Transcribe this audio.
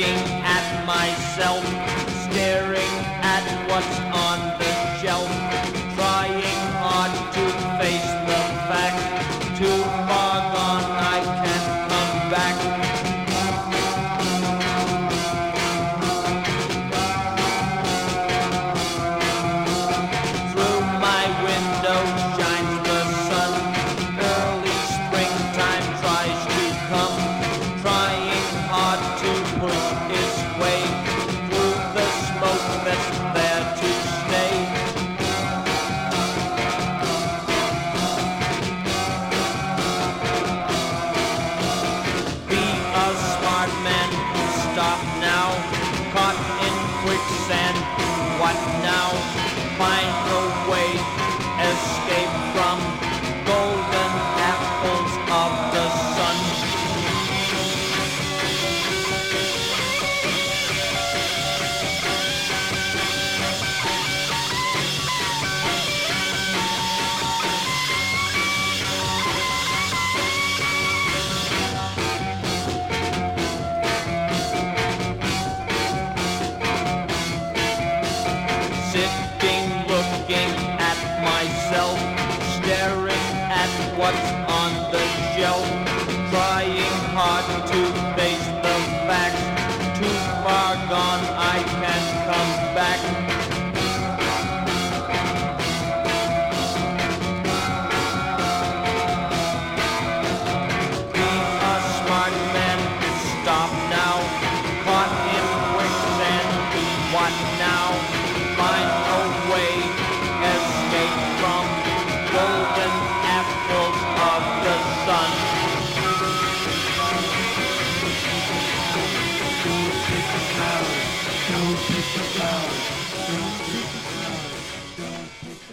looking at myself, staring at what's on the shelf, trying hard to face the fact, too far gone I can't come back. Through my window shines the sun, early springtime tries to come, trying hard to push its way through the smoke that's there to stay. Be a smart man, stop now, caught in quicksand, what now? Find a way, escape from golden apples of the sun. Sitting, looking at myself, staring at what's on the shelf, trying hard to face the facts, too far gone I can't come back. Be a smart man, stop now, caught in quicksand, what now? Find a way, escape from golden apples of the sun. Go pick the flowers, go pick the flowers, go pick the